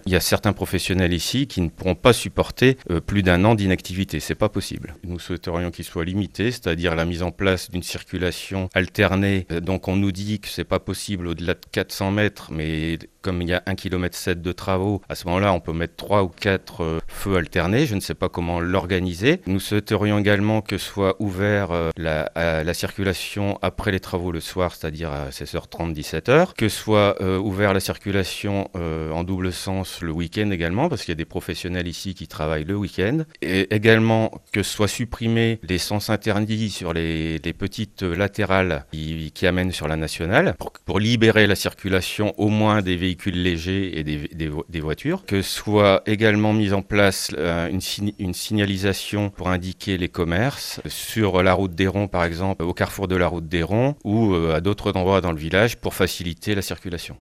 Il y a certains professionnels ici qui ne pourront pas supporter plus d'1 an d'inactivité. C'est pas possible. Nous souhaiterions qu'il soit limité, c'est-à-dire la mise en place d'une circulation alternée. Donc on nous dit que c'est pas possible au-delà de 400 mètres, mais comme il y a 1,7 km de travaux, à ce moment-là, on peut mettre 3 ou 4 feux alternés. Je ne sais pas comment l'organiser. Nous souhaiterions également que soit ouvert la circulation après les travaux le soir, c'est-à-dire à 16h30, 17h. Que soit ouvert la circulation en double sens le week-end également, parce qu'il y a des professionnels ici qui travaillent le week-end. Et également que soient supprimés les sens interdits sur les petites latérales qui amènent sur la nationale, pour libérer la circulation au moins des véhicules légers et des voitures. Que soit également mise en place une signalisation pour indiquer les commerces sur la route des Ronds, par exemple, au carrefour de la route des Ronds, ou à d'autres endroits dans le village pour faciliter la circulation.